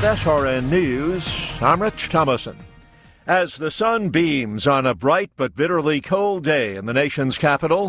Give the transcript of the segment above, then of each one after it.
SRN News, I'm Rich Thomason. As the sun beams on a bright but bitterly cold day in the nation's capital,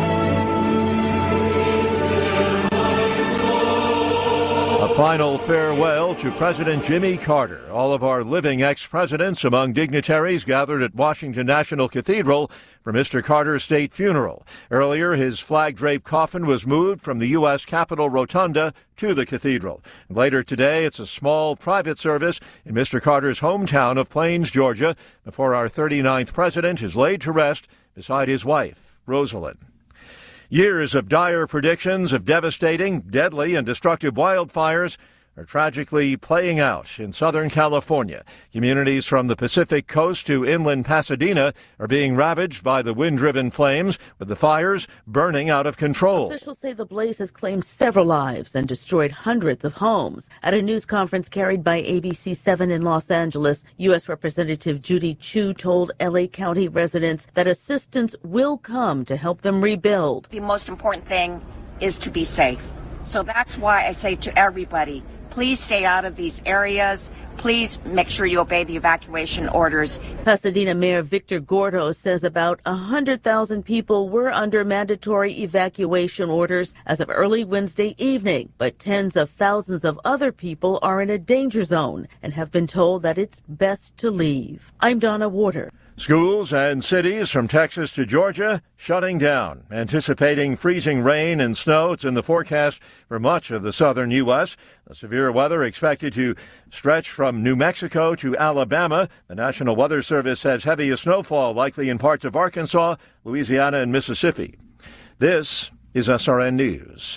a final farewell to President Jimmy Carter. All of our living ex-presidents among dignitaries gathered at Washington National Cathedral for Mr. Carter's state funeral. Earlier, his flag-draped coffin was moved from the U.S. Capitol Rotunda to the cathedral. And later today, it's a small private service in Mr. Carter's hometown of Plains, Georgia, before our 39th president is laid to rest beside his wife, Rosalind. Years of dire predictions of devastating, deadly, and destructive wildfires are tragically playing out in Southern California. Communities from the Pacific coast to inland Pasadena are being ravaged by the wind-driven flames, with the fires burning out of control. Officials say the blaze has claimed several lives and destroyed hundreds of homes. At a news conference carried by ABC7 in Los Angeles, U.S. Representative Judy Chu told L.A. County residents that assistance will come to help them rebuild. The most important thing is to be safe. So that's why I say to everybody, please stay out of these areas. Please make sure you obey the evacuation orders. Pasadena Mayor Victor Gordo says about 100,000 people were under mandatory evacuation orders as of early Wednesday evening, but tens of thousands of other people are in a danger zone and have been told that it's best to leave. I'm Donna Warder. Schools and cities from Texas to Georgia shutting down, anticipating freezing rain and snow. It's in the forecast for much of the southern U.S. The severe weather expected to stretch from New Mexico to Alabama. The National Weather Service says heaviest snowfall likely in parts of Arkansas, Louisiana, and Mississippi. This is SRN News.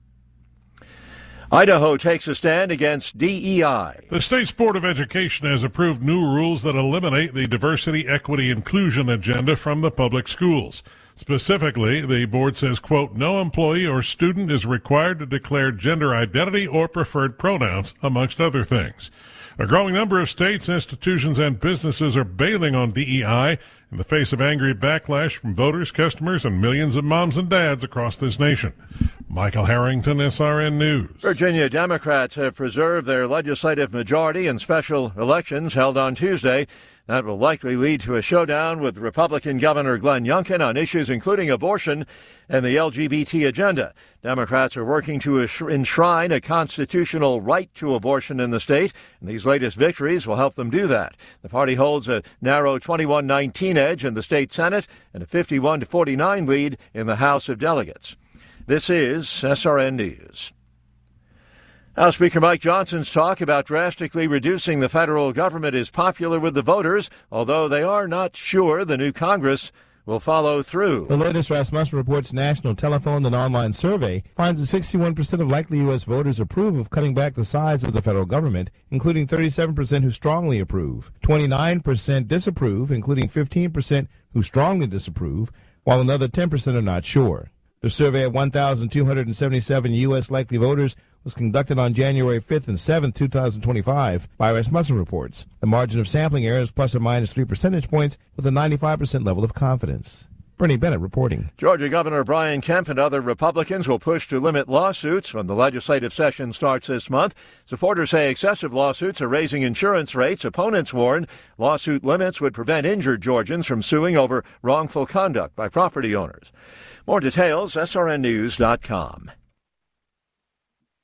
Idaho takes a stand against DEI. The state's Board of Education has approved new rules that eliminate the diversity, equity, inclusion agenda from the public schools. Specifically, the board says, quote, no employee or student is required to declare gender identity or preferred pronouns, amongst other things. A growing number of states, institutions, and businesses are bailing on DEI in the face of angry backlash from voters, customers, and millions of moms and dads across this nation. Michael Harrington, SRN News. Virginia Democrats have preserved their legislative majority in special elections held on Tuesday. That will likely lead to a showdown with Republican Governor Glenn Youngkin on issues including abortion and the LGBT agenda. Democrats are working to enshrine a constitutional right to abortion in the state, and these latest victories will help them do that. The party holds a narrow 21-19 edge in the state Senate and a 51-49 lead in the House of Delegates. This is SRN News. House Speaker Mike Johnson's talk about drastically reducing the federal government is popular with the voters, although they are not sure the new Congress will follow through. The latest Rasmussen Reports national telephone and online survey finds that 61% of likely U.S. voters approve of cutting back the size of the federal government, including 37% who strongly approve. 29% disapprove, including 15% who strongly disapprove, while another 10% are not sure. The survey of 1,277 U.S. likely voters was conducted on January 5th and 7th, 2025 by Rasmussen Reports. The margin of sampling error is plus or minus 3 percentage points with a 95% level of confidence. Bernie Bennett reporting. Georgia Governor Brian Kemp and other Republicans will push to limit lawsuits when the legislative session starts this month. Supporters say excessive lawsuits are raising insurance rates. Opponents warn lawsuit limits would prevent injured Georgians from suing over wrongful conduct by property owners. More details, srnnews.com.